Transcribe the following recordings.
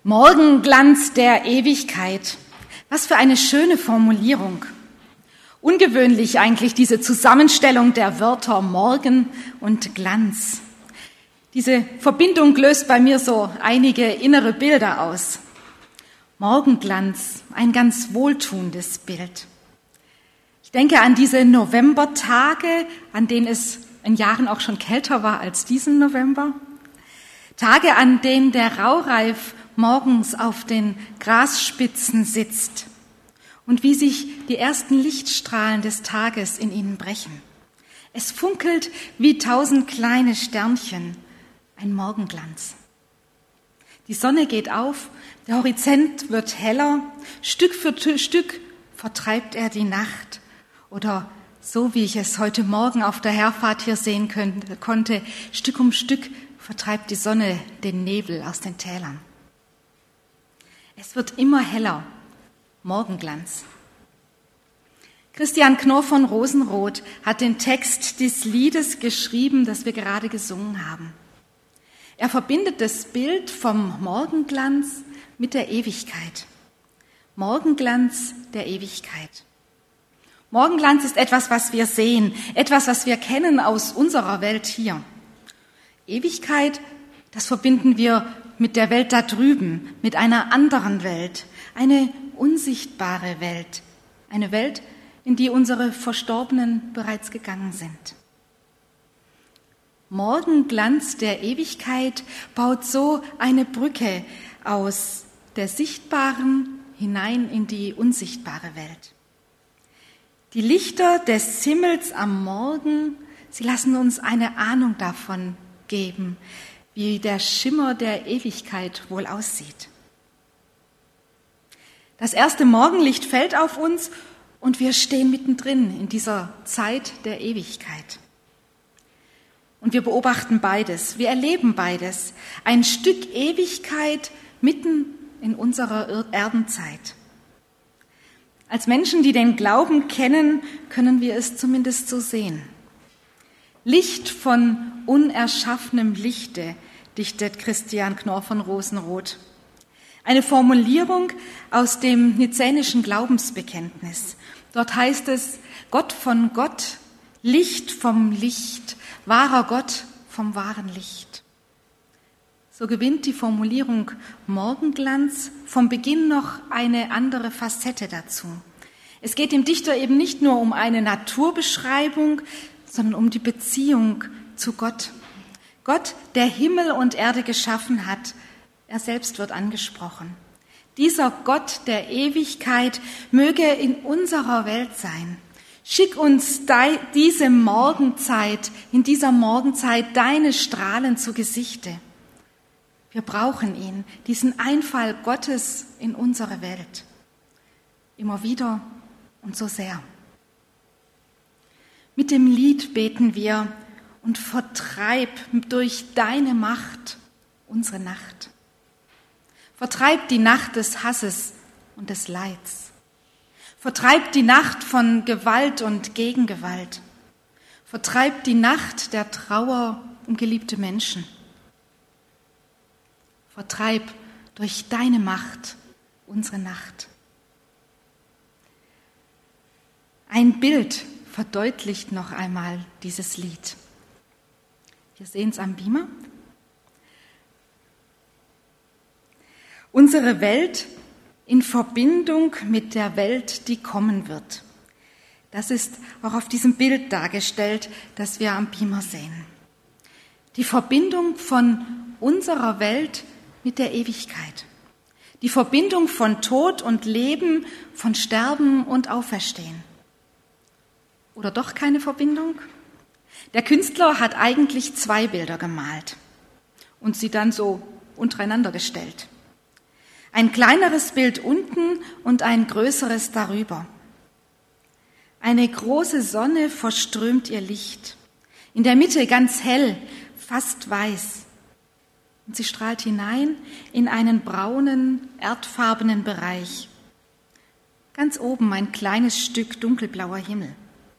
Morgenglanz der Ewigkeit. Was für eine schöne Formulierung. Ungewöhnlich eigentlich diese Zusammenstellung der Wörter Morgen und Glanz. Diese Verbindung löst bei mir so einige innere Bilder aus. Morgenglanz, ein ganz wohltuendes Bild. Ich denke an diese Novembertage, an denen es in Jahren auch schon kälter war als diesen November. Tage, an denen der Raureif morgens auf den Grasspitzen sitzt und wie sich die ersten Lichtstrahlen des Tages in ihnen brechen. Es funkelt wie 1000 kleine Sternchen, ein Morgenglanz. Die Sonne geht auf, der Horizont wird heller, Stück für Stück vertreibt er die Nacht. Oder so wie ich es heute Morgen auf der Herfahrt hier sehen konnte, Stück um Stück vertreibt die Sonne den Nebel aus den Tälern. Es wird immer heller, Morgenglanz. Christian Knorr von Rosenroth hat den Text des Liedes geschrieben, das wir gerade gesungen haben. Er verbindet das Bild vom Morgenglanz mit der Ewigkeit. Morgenglanz der Ewigkeit. Morgenglanz ist etwas, was wir sehen, etwas, was wir kennen aus unserer Welt hier. Ewigkeit, das verbinden wir mit der Welt da drüben, mit einer anderen Welt, eine unsichtbare Welt, eine Welt, in die unsere Verstorbenen bereits gegangen sind. Morgenglanz der Ewigkeit baut so eine Brücke aus der sichtbaren hinein in die unsichtbare Welt. Die Lichter des Himmels am Morgen, sie lassen uns eine Ahnung davon geben, wie der Schimmer der Ewigkeit wohl aussieht. Das erste Morgenlicht fällt auf uns und wir stehen mittendrin in dieser Zeit der Ewigkeit. Und wir beobachten beides, wir erleben beides, ein Stück Ewigkeit mitten in unserer Erdenzeit. Als Menschen, die den Glauben kennen, können wir es zumindest so sehen. Licht von unerschaffenem Lichte, dichtet Christian Knorr von Rosenroth. Eine Formulierung aus dem nizänischen Glaubensbekenntnis. Dort heißt es, Gott von Gott, Licht vom Licht, wahrer Gott vom wahren Licht. So gewinnt die Formulierung Morgenglanz vom Beginn noch eine andere Facette dazu. Es geht dem Dichter eben nicht nur um eine Naturbeschreibung, sondern um die Beziehung zu Gott. Gott, der Himmel und Erde geschaffen hat, er selbst wird angesprochen. Dieser Gott der Ewigkeit möge in unserer Welt sein. Schick uns diese Morgenzeit, in dieser Morgenzeit deine Strahlen zu Gesichte. Wir brauchen ihn, diesen Einfall Gottes in unsere Welt. Immer wieder und so sehr. Mit dem Lied beten wir und vertreib durch deine Macht unsere Nacht. Vertreib die Nacht des Hasses und des Leids. Vertreib die Nacht von Gewalt und Gegengewalt. Vertreib die Nacht der Trauer um geliebte Menschen. Vertreib durch deine Macht unsere Nacht. Ein Bild verdeutlicht noch einmal dieses Lied. Wir sehen es am Beamer. Unsere Welt in Verbindung mit der Welt, die kommen wird. Das ist auch auf diesem Bild dargestellt, das wir am Beamer sehen. Die Verbindung von unserer Welt mit der Ewigkeit. Die Verbindung von Tod und Leben, von Sterben und Auferstehen. Oder doch keine Verbindung? Der Künstler hat eigentlich 2 Bilder gemalt und sie dann so untereinander gestellt. Ein kleineres Bild unten und ein größeres darüber. Eine große Sonne verströmt ihr Licht. In der Mitte ganz hell, fast weiß. Und sie strahlt hinein in einen braunen, erdfarbenen Bereich. Ganz oben ein kleines Stück dunkelblauer Himmel.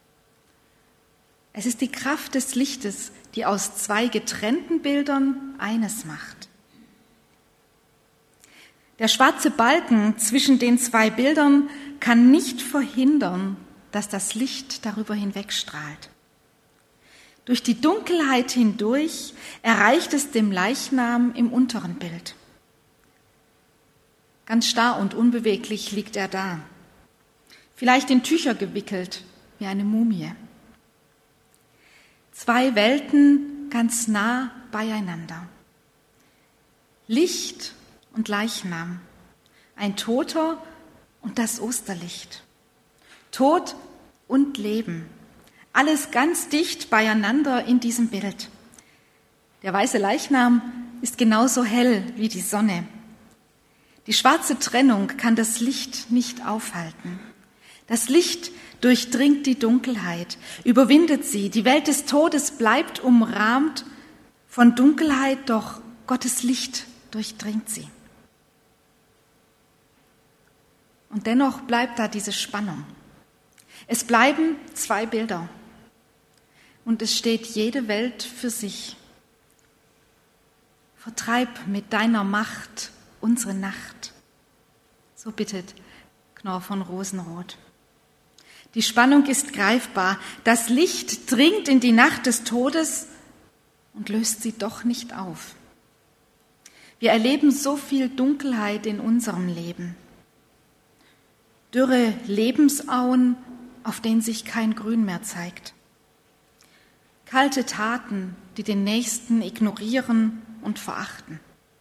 Es ist die Kraft des Lichtes, die aus 2 getrennten Bildern eines macht. Der schwarze Balken zwischen den zwei Bildern kann nicht verhindern, dass das Licht darüber hinwegstrahlt. Durch die Dunkelheit hindurch erreicht es dem Leichnam im unteren Bild. Ganz starr und unbeweglich liegt er da, vielleicht in Tücher gewickelt wie eine Mumie. Zwei Welten ganz nah beieinander. Licht und Leichnam, ein Toter und das Osterlicht. Tod und Leben, alles ganz dicht beieinander in diesem Bild. Der weiße Leichnam ist genauso hell wie die Sonne. Die schwarze Trennung kann das Licht nicht aufhalten. Das Licht durchdringt die Dunkelheit, überwindet sie. Die Welt des Todes bleibt umrahmt von Dunkelheit, doch Gottes Licht durchdringt sie. Und dennoch bleibt da diese Spannung. Es bleiben zwei Bilder und es steht jede Welt für sich. Vertreib mit deiner Macht unsere Nacht, so bittet Knorr von Rosenroth. Die Spannung ist greifbar. Das Licht dringt in die Nacht des Todes und löst sie doch nicht auf. Wir erleben so viel Dunkelheit in unserem Leben. Dürre Lebensauen, auf denen sich kein Grün mehr zeigt. Kalte Taten, die den Nächsten ignorieren und verachten.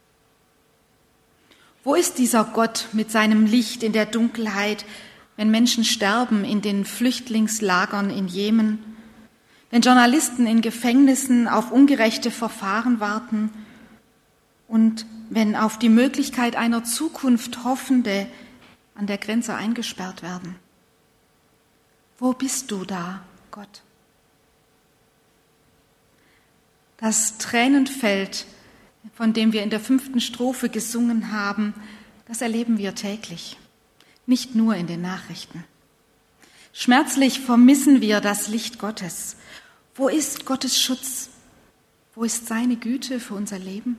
Wo ist dieser Gott mit seinem Licht in der Dunkelheit, wenn Menschen sterben in den Flüchtlingslagern in Jemen, wenn Journalisten in Gefängnissen auf ungerechte Verfahren warten und wenn auf die Möglichkeit einer Zukunft Hoffende an der Grenze eingesperrt werden? Wo bist du da, Gott? Das Tränenfeld, von dem wir in der 5. Strophe gesungen haben, das erleben wir täglich, nicht nur in den Nachrichten. Schmerzlich vermissen wir das Licht Gottes. Wo ist Gottes Schutz? Wo ist seine Güte für unser Leben?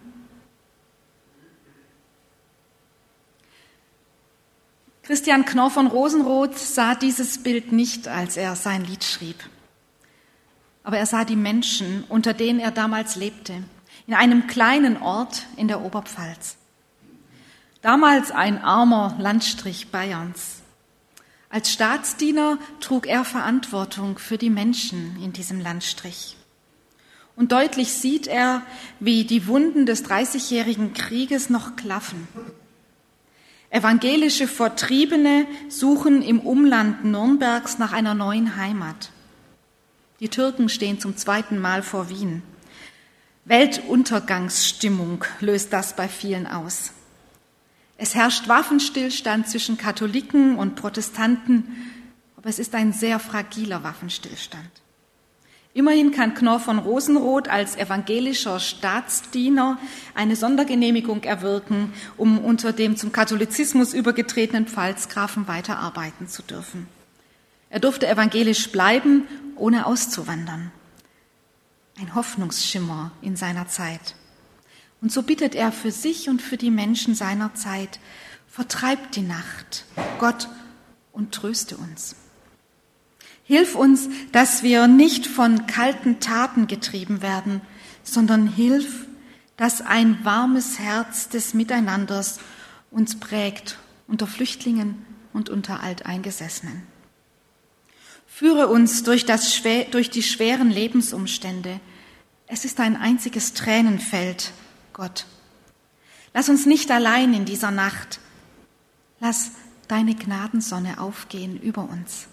Christian Knorr von Rosenroth sah dieses Bild nicht, als er sein Lied schrieb. Aber er sah die Menschen, unter denen er damals lebte, in einem kleinen Ort in der Oberpfalz. Damals ein armer Landstrich Bayerns. Als Staatsdiener trug er Verantwortung für die Menschen in diesem Landstrich. Und deutlich sieht er, wie die Wunden des 30-jährigen Krieges noch klaffen. Evangelische Vertriebene suchen im Umland Nürnbergs nach einer neuen Heimat. Die Türken stehen zum 2. Mal vor Wien. Weltuntergangsstimmung löst das bei vielen aus. Es herrscht Waffenstillstand zwischen Katholiken und Protestanten, aber es ist ein sehr fragiler Waffenstillstand. Immerhin kann Knorr von Rosenroth als evangelischer Staatsdiener eine Sondergenehmigung erwirken, um unter dem zum Katholizismus übergetretenen Pfalzgrafen weiterarbeiten zu dürfen. Er durfte evangelisch bleiben, ohne auszuwandern. Ein Hoffnungsschimmer in seiner Zeit. Und so bittet er für sich und für die Menschen seiner Zeit: Vertreib die Nacht, Gott, und tröste uns. Hilf uns, dass wir nicht von kalten Taten getrieben werden, sondern hilf, dass ein warmes Herz des Miteinanders uns prägt unter Flüchtlingen und unter Alteingesessenen. Führe uns durch die schweren Lebensumstände. Es ist ein einziges Tränenfeld, Gott. Lass uns nicht allein in dieser Nacht. Lass deine Gnadensonne aufgehen über uns.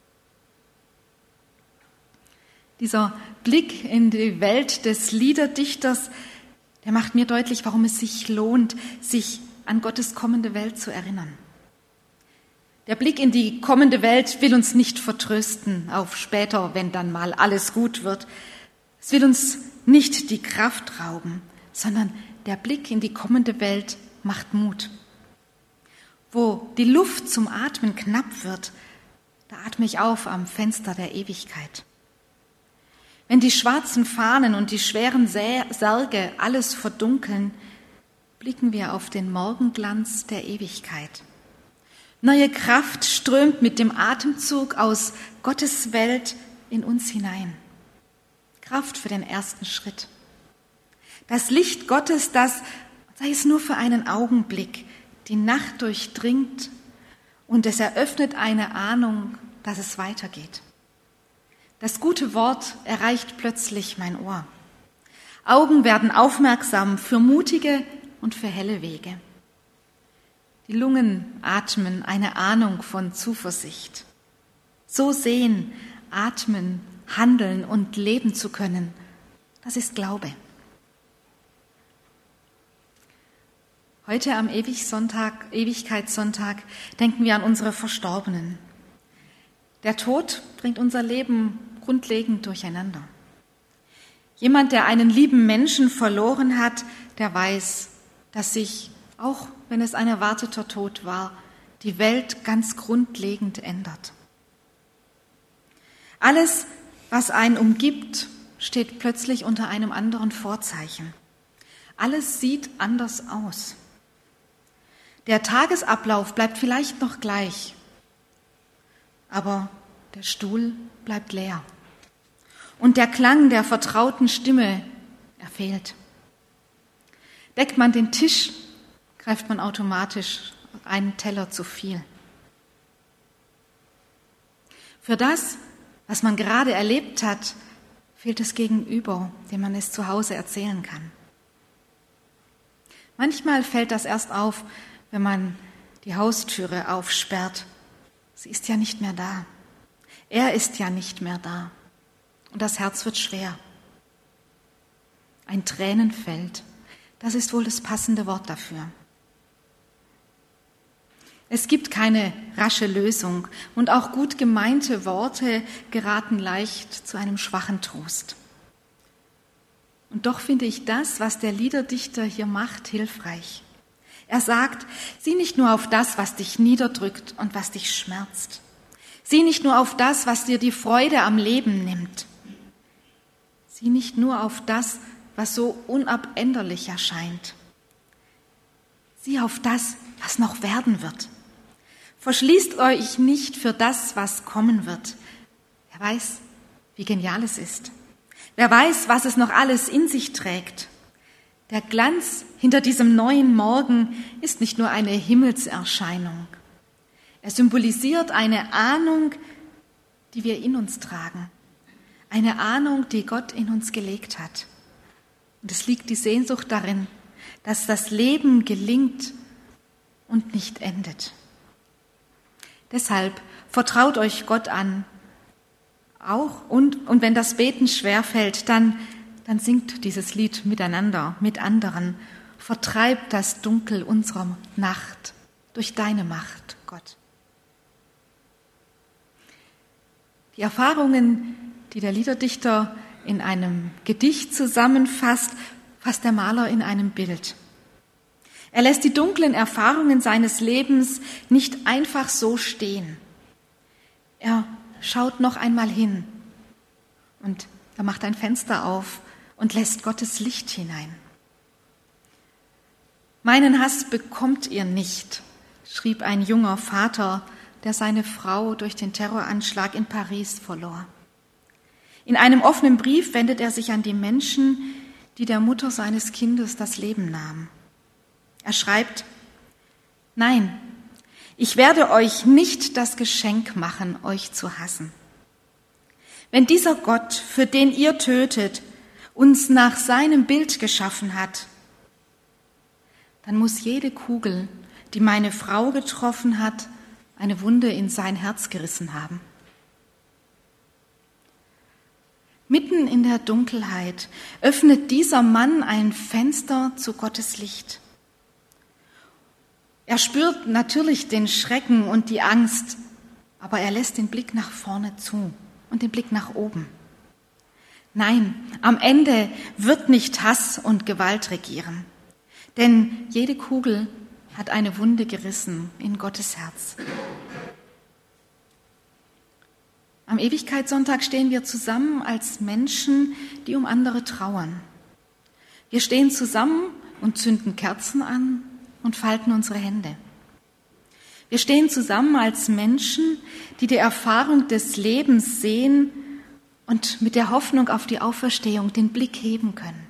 Dieser Blick in die Welt des Liederdichters, der macht mir deutlich, warum es sich lohnt, sich an Gottes kommende Welt zu erinnern. Der Blick in die kommende Welt will uns nicht vertrösten auf später, wenn dann mal alles gut wird. Es will uns nicht die Kraft rauben, sondern der Blick in die kommende Welt macht Mut. Wo die Luft zum Atmen knapp wird, da atme ich auf am Fenster der Ewigkeit. Wenn die schwarzen Fahnen und die schweren Särge alles verdunkeln, blicken wir auf den Morgenglanz der Ewigkeit. Neue Kraft strömt mit dem Atemzug aus Gottes Welt in uns hinein. Kraft für den ersten Schritt. Das Licht Gottes, das, sei es nur für einen Augenblick, die Nacht durchdringt und es eröffnet eine Ahnung, dass es weitergeht. Das gute Wort erreicht plötzlich mein Ohr. Augen werden aufmerksam für mutige und für helle Wege. Die Lungen atmen eine Ahnung von Zuversicht. So sehen, atmen, handeln und leben zu können, das ist Glaube. Heute am Ewigkeitssonntag denken wir an unsere Verstorbenen. Der Tod bringt unser Leben grundlegend durcheinander. Jemand, der einen lieben Menschen verloren hat, der weiß, dass sich, auch wenn es ein erwarteter Tod war, die Welt ganz grundlegend ändert. Alles, was einen umgibt, steht plötzlich unter einem anderen Vorzeichen. Alles sieht anders aus. Der Tagesablauf bleibt vielleicht noch gleich, aber der Stuhl bleibt leer. Und der Klang der vertrauten Stimme, er fehlt. Deckt man den Tisch, greift man automatisch einen Teller zu viel. Für das, was man gerade erlebt hat, fehlt es Gegenüber, dem man es zu Hause erzählen kann. Manchmal fällt das erst auf, wenn man die Haustüre aufsperrt. Sie ist ja nicht mehr da. Er ist ja nicht mehr da. Und das Herz wird schwer. Ein Tränenfeld, das ist wohl das passende Wort dafür. Es gibt keine rasche Lösung und auch gut gemeinte Worte geraten leicht zu einem schwachen Trost. Und doch finde ich das, was der Liederdichter hier macht, hilfreich. Er sagt, sieh nicht nur auf das, was dich niederdrückt und was dich schmerzt. Sieh nicht nur auf das, was dir die Freude am Leben nimmt. Sieh nicht nur auf das, was so unabänderlich erscheint. Sieh auf das, was noch werden wird. Verschließt euch nicht für das, was kommen wird. Wer weiß, wie genial es ist. Wer weiß, was es noch alles in sich trägt. Der Glanz hinter diesem neuen Morgen ist nicht nur eine Himmelserscheinung. Er symbolisiert eine Ahnung, die wir in uns tragen. Eine Ahnung, die Gott in uns gelegt hat. Und es liegt die Sehnsucht darin, dass das Leben gelingt und nicht endet. Deshalb vertraut euch Gott an. Auch und wenn das Beten schwerfällt, dann singt dieses Lied miteinander, mit anderen. Vertreibt das Dunkel unserer Nacht durch deine Macht, Gott. Die Erfahrungen, die der Liederdichter in einem Gedicht zusammenfasst, fasst der Maler in einem Bild. Er lässt die dunklen Erfahrungen seines Lebens nicht einfach so stehen. Er schaut noch einmal hin und er macht ein Fenster auf und lässt Gottes Licht hinein. Meinen Hass bekommt ihr nicht, schrieb ein junger Vater, der seine Frau durch den Terroranschlag in Paris verlor. In einem offenen Brief wendet er sich an die Menschen, die der Mutter seines Kindes das Leben nahmen. Er schreibt, nein, ich werde euch nicht das Geschenk machen, euch zu hassen. Wenn dieser Gott, für den ihr tötet, uns nach seinem Bild geschaffen hat, dann muss jede Kugel, die meine Frau getroffen hat, eine Wunde in sein Herz gerissen haben. Mitten in der Dunkelheit öffnet dieser Mann ein Fenster zu Gottes Licht. Er spürt natürlich den Schrecken und die Angst, aber er lässt den Blick nach vorne zu und den Blick nach oben. Nein, am Ende wird nicht Hass und Gewalt regieren, denn jede Kugel hat eine Wunde gerissen in Gottes Herz. Am Ewigkeitssonntag stehen wir zusammen als Menschen, die um andere trauern. Wir stehen zusammen und zünden Kerzen an und falten unsere Hände. Wir stehen zusammen als Menschen, die die Erfahrung des Lebens sehen und mit der Hoffnung auf die Auferstehung den Blick heben können.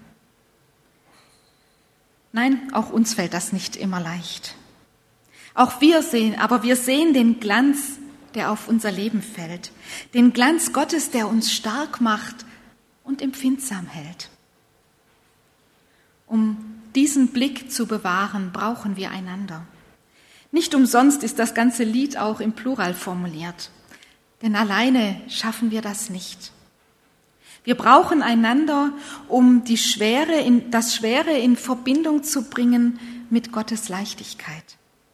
Nein, auch uns fällt das nicht immer leicht. Auch wir sehen den Glanz, der auf unser Leben fällt. Den Glanz Gottes, der uns stark macht und empfindsam hält. Um diesen Blick zu bewahren, brauchen wir einander. Nicht umsonst ist das ganze Lied auch im Plural formuliert. Denn alleine schaffen wir das nicht. Wir brauchen einander, um das Schwere in Verbindung zu bringen mit Gottes Leichtigkeit.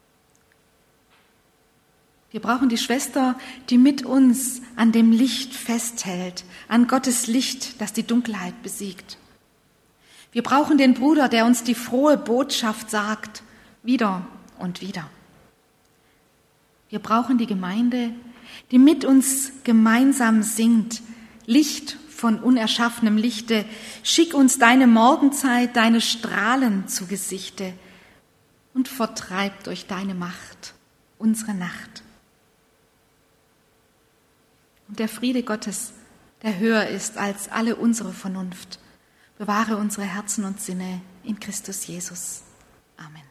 Wir brauchen die Schwester, die mit uns an dem Licht festhält, an Gottes Licht, das die Dunkelheit besiegt. Wir brauchen den Bruder, der uns die frohe Botschaft sagt, wieder und wieder. Wir brauchen die Gemeinde, die mit uns gemeinsam singt, Licht von unerschaffenem Lichte, schick uns deine Morgenzeit, deine Strahlen zu Gesichte und vertreib durch deine Macht unsere Nacht. Und der Friede Gottes, der höher ist als alle unsere Vernunft, bewahre unsere Herzen und Sinne in Christus Jesus. Amen.